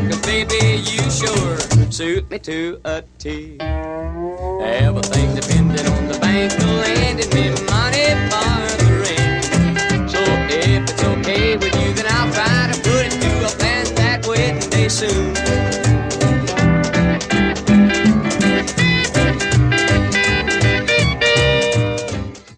'cause baby, you sure suit me to a T. Everything depended on the bank landing me